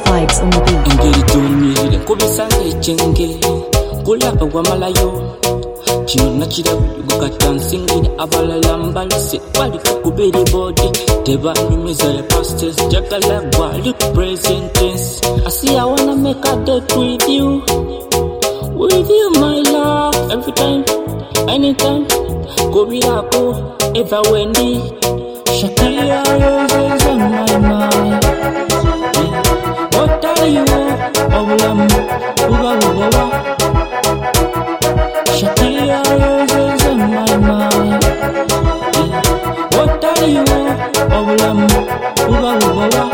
vibes on the beat. Engeri gy'onyirira kubisanga ekyenge kulaba wamalayo kino nakirabye katansingira abalala mbalise bali kukubira body tebanyumiza ya pastors jagala gwali ku present tense. I see I wanna make a date with you my love, every time, anytime, kubirako ever wendi Shakira is on my mind. What are you obulamu uba Shakira is on my mind. What are you obulamu uba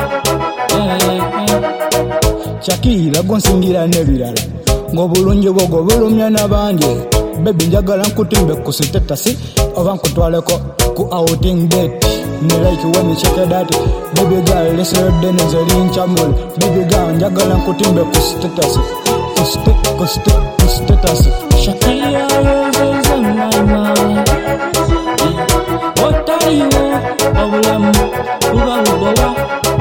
Shakira gonsingira nebirala ng'obulungi bwo gobulumya n'abandi. Baby njagala nkutimbe ku sitetasi oba nkutwaleko ku outing date. Me like when you check that. Baby girl listen then is a linchamul. Baby girl njagala nkutimbe ku sitetasi ku sitetasi. Shakira is on my mind. What are you obulamu uba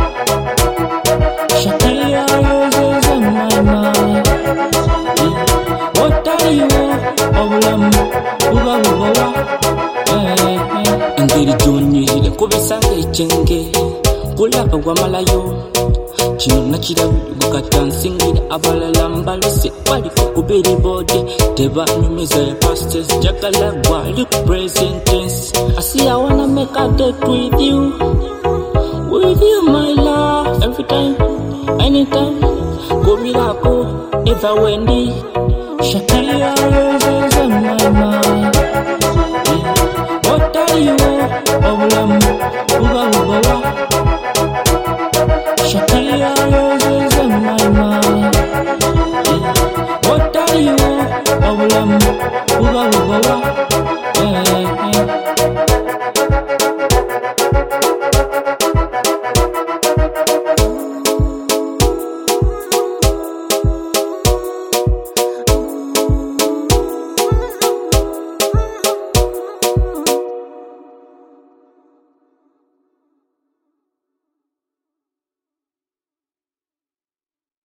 Shakira is on my mind. What are you obulamu uba engeri gy'onyirira kubisanga ekyenge kulaba wamalayo kino nakirabye katansingira abalala mbalise bali kukubira body tebanyumiza ya pastors jagala gwali ku present tense. I see I wanna make a date with you my love, every time, anytime, kubirako ever wendi Shakira is on my mind. What are you obulamu uba Shakira is on my mind. What are you obulamu uba